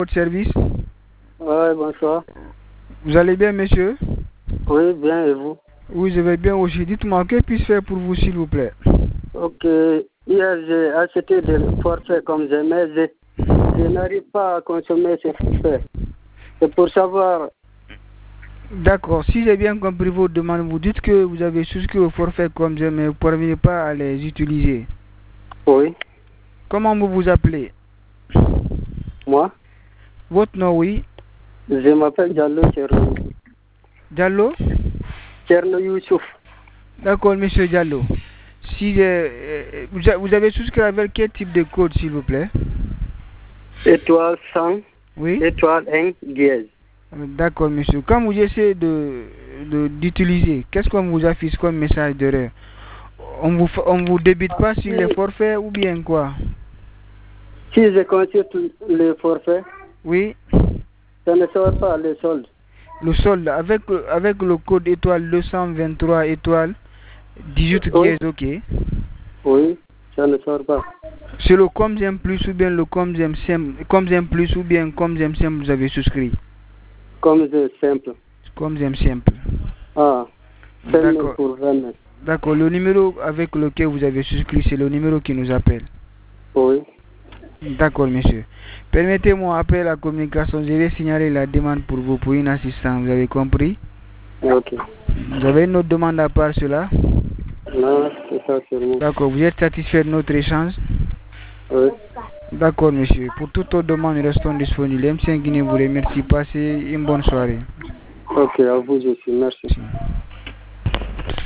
Votre service? Oui, bonsoir. Vous allez bien, monsieur? Oui, bien, et vous? Oui, je vais bien aussi. Dites-moi, que puis-je faire pour vous, s'il vous plaît? Ok, hier j'ai acheté des forfaits comme j'aimais, je n'arrive pas à consommer ces forfaits. C'est pour savoir. D'accord, si j'ai bien compris vos demandes, vous dites que vous avez souscrit au forfait comme j'aime, mais vous ne parvenez pas à les utiliser. Oui. Comment vous vous appelez? Moi? Votre nom, oui? Je m'appelle Diallo Tcherno. Diallo? Tcherno Youssouf. D'accord, monsieur Diallo. Si vous avez souscrit avec quel type de code, s'il vous plaît? Étoile 100, Oui? étoile 1, dièse. D'accord, monsieur. Quand vous essayez d'utiliser, qu'est-ce qu'on vous affiche comme message d'erreur? On vous débite pas sur les forfaits ou bien quoi? Si je consulte les forfaits, Oui? ça ne sort pas les soldes. Le solde avec le code étoile 223 étoile 18 Oui, dièse, ok. oui, ça ne sort pas. C'est le comme j'aime plus ou bien le comme j'aime simple, comme j'aime plus ou bien comme j'aime simple, vous avez souscrit. Comme c'est simple. Comme j'aime simple. Ah, 5 000 D'accord. pour 20 000. D'accord. Le numéro avec lequel vous avez souscrit, c'est le numéro qui nous appelle. Oui. D'accord, monsieur. Permettez-moi, après la communication, je vais signaler la demande pour vous pour une assistance. Vous avez compris? Ok. Vous avez une autre demande à part cela? Non, c'est ça seulement. D'accord. Vous êtes satisfait de notre échange? Oui. D'accord, monsieur. Pour toute autre demande, nous restons disponibles. M5 Guinée vous remercie. Passez une bonne soirée. Ok, à vous aussi. Merci. Merci.